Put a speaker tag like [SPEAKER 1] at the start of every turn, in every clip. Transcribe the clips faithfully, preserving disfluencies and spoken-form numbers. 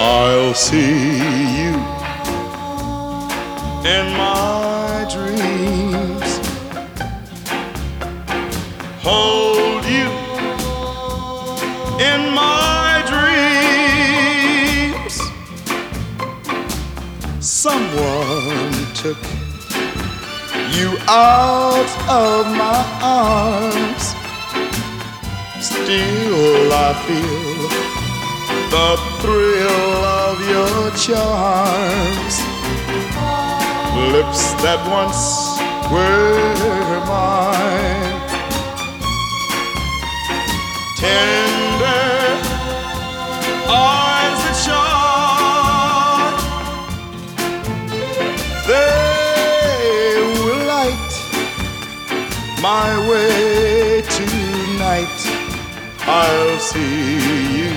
[SPEAKER 1] I'll see you in my dreams, hold you in my dreams. Someone took you out of my arms. Still I feel the thrill of your charms. Lips that once were mine, tender eyes that shine, they will light my way tonight. I'll see you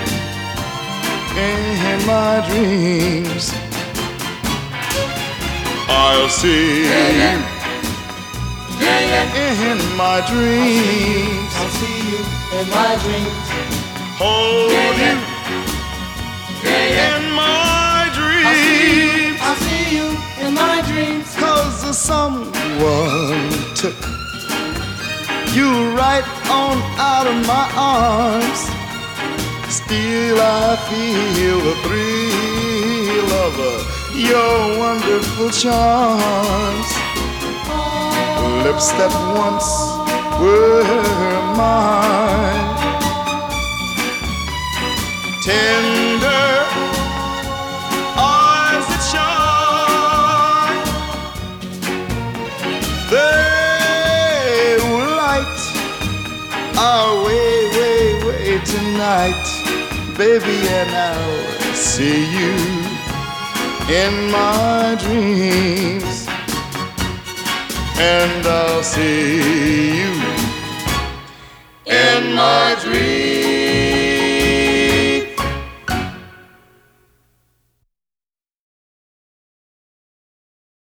[SPEAKER 1] in my dreams. I'll see
[SPEAKER 2] yeah, yeah.
[SPEAKER 1] you
[SPEAKER 2] Yeah, yeah.
[SPEAKER 1] in my dreams.
[SPEAKER 2] I'll see you in my dreams.
[SPEAKER 1] Hold
[SPEAKER 2] Yeah, yeah.
[SPEAKER 1] you
[SPEAKER 2] Yeah, yeah.
[SPEAKER 1] in my
[SPEAKER 2] I'll see you.
[SPEAKER 1] dreams.
[SPEAKER 2] I'll see you in my dreams.
[SPEAKER 1] 'Cause someone took you right on out of my arms. Still I feel the thrill of uh, your wonderful charms. Lips that once were mine, tender eyes that shine, they will light our way, way, way tonight, baby, and I'll see you in my dreams, and I'll see you in my dreams.